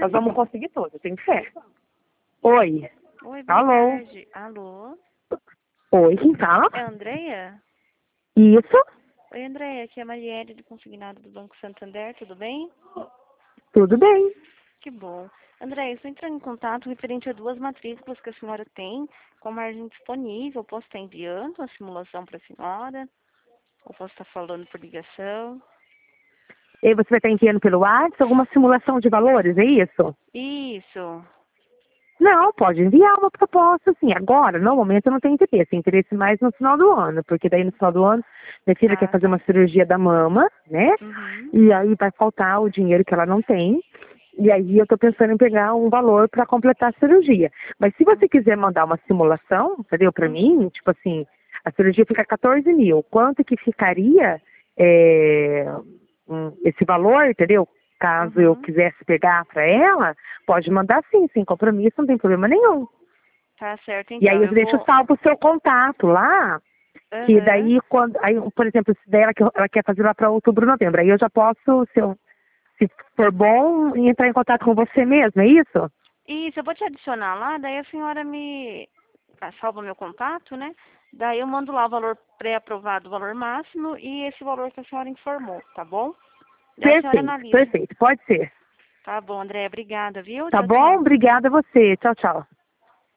Nós vamos conseguir tudo, tem fé. Oi. Oi, boa Alô. tarde. Alô? Oi, quem fala? É a Andréia? Isso? Oi, Andréia, aqui é a Marielle do Consignado do Banco Santander, tudo bem? Tudo bem. Que bom. Andréia, eu estou entrando em contato referente a 2 matrículas que a senhora tem com margem disponível. Posso estar enviando a simulação para a senhora? Ou posso estar falando por ligação? E você vai estar enviando pelo WhatsApp alguma simulação de valores, é isso? Isso. Não, pode enviar uma proposta, assim. Agora, no momento, eu não tenho interesse. Tem interesse mais no final do ano, porque daí no final do ano, minha filha quer Ah, fazer tá. uma cirurgia da mama, né? Uhum. E aí vai faltar o dinheiro que ela não tem. E aí eu tô pensando em pegar um valor para completar a cirurgia. Mas se você quiser mandar uma simulação, entendeu, para Uhum. mim, tipo assim, a cirurgia fica 14 mil. Quanto que ficaria esse valor, entendeu? Caso eu Uhum. quisesse pegar para ela, pode mandar sim, sem compromisso, não tem problema nenhum. Tá certo, E então. aí eu Eu deixo vou... salvo o seu contato lá, que Aham. daí quando, aí, por exemplo, se der ela quer fazer lá para outubro, novembro, aí eu já posso, se for bom, entrar em contato com você mesmo, é isso? Isso, eu vou te adicionar lá, daí a senhora me salva meu contato, né? Daí eu mando lá o valor pré-aprovado, o valor máximo e esse valor que a senhora informou, tá bom? Daí a senhora Perfeito, analisa. perfeito, pode ser. Tá bom, André, obrigada, viu? Tá Tchau, bom? tchau. Obrigada a você. Tchau, tchau.